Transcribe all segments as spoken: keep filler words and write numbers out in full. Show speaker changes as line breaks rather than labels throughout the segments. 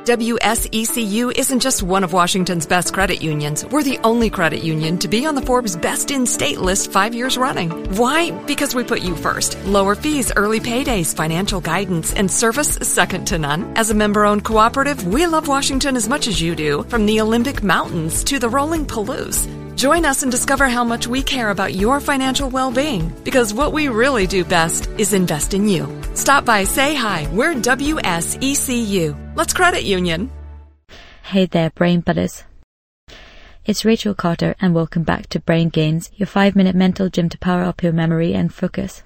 W S E C U isn't just one of Washington's best credit unions. We're the only credit union to be on the Forbes Best in State list five years running. Why? Because we put you first. Lower fees, early paydays, financial guidance, and service second to none. As a member-owned cooperative, we love Washington as much as you do, from the Olympic Mountains to the rolling Palouse. Join us and discover how much we care about your financial well-being, because what we really do best is invest in you. Stop by, say hi. We're W S E C U. Let's credit union.
Hey there, Brain Buddies. It's Rachel Carter, and welcome back to Brain Gains, your five-minute mental gym to power up your memory and focus.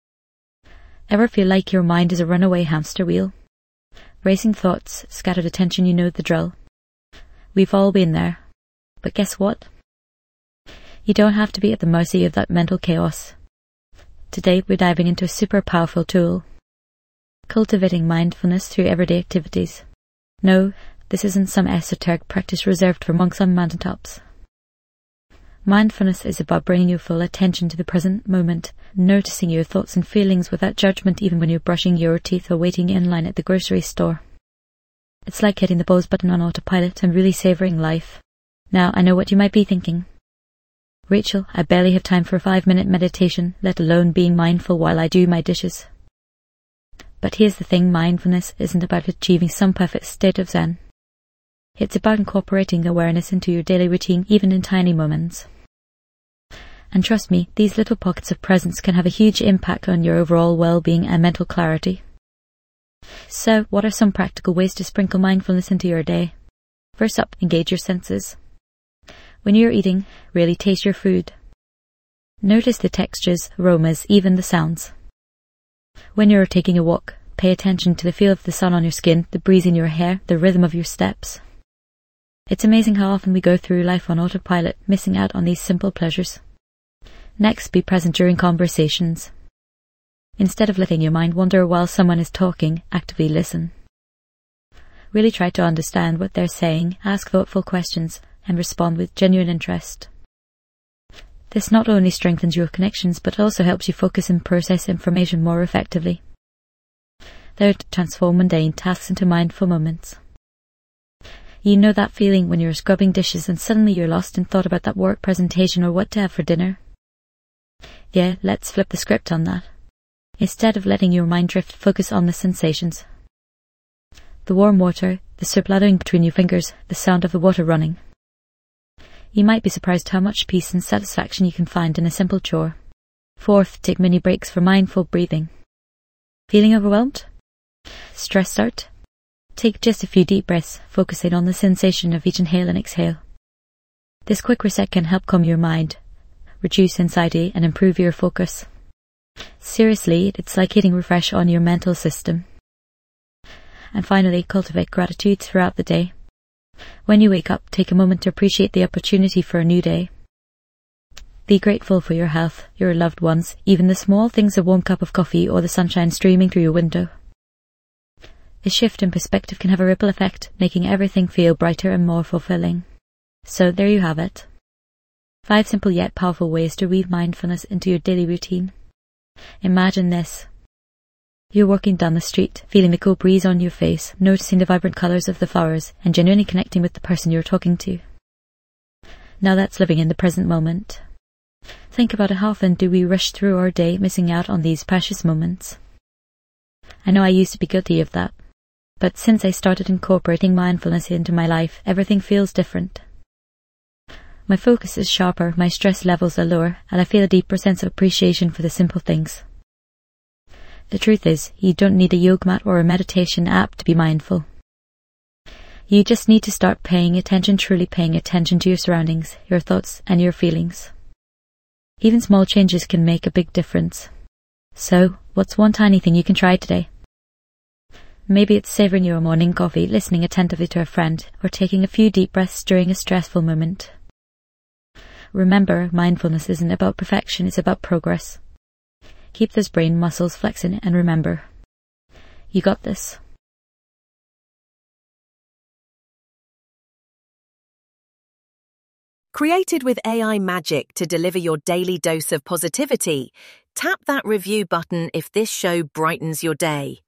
Ever feel like your mind is a runaway hamster wheel? Racing thoughts, scattered attention, you know the drill. We've all been there. But guess what? You don't have to be at the mercy of that mental chaos. Today we're diving into a super powerful tool. Cultivating mindfulness through everyday activities. No, this isn't some esoteric practice reserved for monks on mountaintops. Mindfulness is about bringing your full attention to the present moment, noticing your thoughts and feelings without judgment even when you're brushing your teeth or waiting in line at the grocery store. It's like hitting the pause button on autopilot and really savouring life. Now, I know what you might be thinking. Rachel, I barely have time for a five-minute meditation, let alone being mindful while I do my dishes. But here's the thing, mindfulness isn't about achieving some perfect state of zen. It's about incorporating awareness into your daily routine, even in tiny moments. And trust me, these little pockets of presence can have a huge impact on your overall well-being and mental clarity. So, what are some practical ways to sprinkle mindfulness into your day? First up, engage your senses. When you're eating, really taste your food. Notice the textures, aromas, even the sounds. When you're taking a walk, pay attention to the feel of the sun on your skin, the breeze in your hair, the rhythm of your steps. It's amazing how often we go through life on autopilot, missing out on these simple pleasures. Next, be present during conversations. Instead of letting your mind wander while someone is talking, actively listen. Really try to understand what they're saying, ask thoughtful questions, and respond with genuine interest. This not only strengthens your connections, but also helps you focus and process information more effectively. Learn to transform mundane tasks into mindful moments. You know that feeling when you're scrubbing dishes and suddenly you're lost in thought about that work presentation or what to have for dinner? Yeah, let's flip the script on that. Instead of letting your mind drift, focus on the sensations. The warm water, the soap lathering between your fingers, the sound of the water running. You might be surprised how much peace and satisfaction you can find in a simple chore. Fourth, take mini breaks for mindful breathing. Feeling overwhelmed? Stressed out? Take just a few deep breaths, focusing on the sensation of each inhale and exhale. This quick reset can help calm your mind, reduce anxiety, and improve your focus. Seriously, it's like hitting refresh on your mental system. And finally, cultivate gratitude throughout the day. When you wake up, take a moment to appreciate the opportunity for a new day. Be grateful for your health, your loved ones, even the small things, a warm cup of coffee or the sunshine streaming through your window. A shift in perspective can have a ripple effect, making everything feel brighter and more fulfilling. So there you have it. Five simple yet powerful ways to weave mindfulness into your daily routine. Imagine this. You're walking down the street, feeling the cool breeze on your face, noticing the vibrant colours of the flowers, and genuinely connecting with the person you're talking to. Now that's living in the present moment. Think about how often do we rush through our day, missing out on these precious moments. I know I used to be guilty of that, but since I started incorporating mindfulness into my life, everything feels different. My focus is sharper, my stress levels are lower, and I feel a deeper sense of appreciation for the simple things. The truth is, you don't need a yoga mat or a meditation app to be mindful. You just need to start paying attention, truly paying attention to your surroundings, your thoughts, and your feelings. Even small changes can make a big difference. So, what's one tiny thing you can try today? Maybe it's savouring your morning coffee, listening attentively to a friend, or taking a few deep breaths during a stressful moment. Remember, mindfulness isn't about perfection, it's about progress. Keep those brain muscles flexing and remember, you got this.
Created with A I magic to deliver your daily dose of positivity, tap that review button if this show brightens your day.